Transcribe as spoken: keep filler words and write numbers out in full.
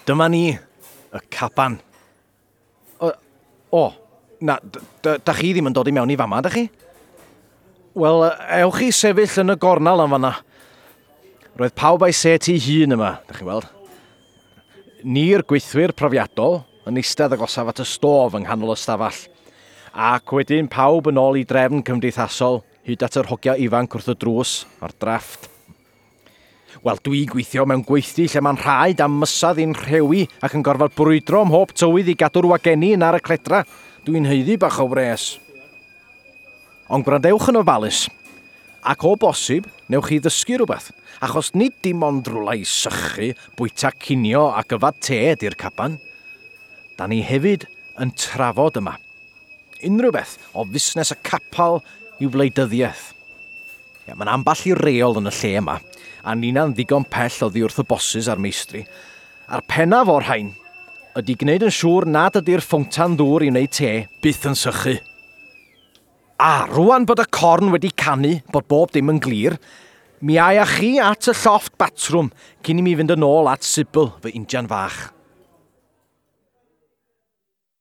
Dyma ni, y caban. O, o na, da chi ddim yn dod i mewn i fama, da chi? Wel, ewch chi sefyll yn y gornal am fanna. Roedd pawb a'i set i hun yma, da chi'n weld. Ni'r gweithwyr profiadol yn eistedd agosaf at y stof yng nghanol y stafall. Ac wedyn pawb yn ôl i drefn cymdeithasol hyd at yr hogia ifanc wrth y drws o'r drafft. Wel, dwi gweithio mewn gweithdy lle mae'n rhaid am mysadd i'n rhewi ac yn gorfod brwydro ym mhob tywydd i gadw'r wageni yn ar y cledra. Dwi'n heiddi bach o wres. Ond gwrandewch yn ofalus, ac o bosib, newch chi ddysgu rhywbeth, achos nid dim ond rwla i sychu, bwyta cinio ac yfad te ydy'r caban. Da ni hefyd yn trafod yma. Unrhyw beth o fusnes y capal i'w wleidyddiaeth. Ja, mae'n amball i reol yn y lle yma, a nina'n ddigon pell oddi wrth y bosses a'r meistri. A'r pennaf o'r rhain ydy gwneud yn siŵr nad ydy'r ffwntan ddŵr i wneud te byth yn sychu. A rwan bod y corn wedi canu, bod bob dim yn glir, mi aia chi at y llofft batrwm cyn i mi fynd yn ôl at Sybil, fy injan fach.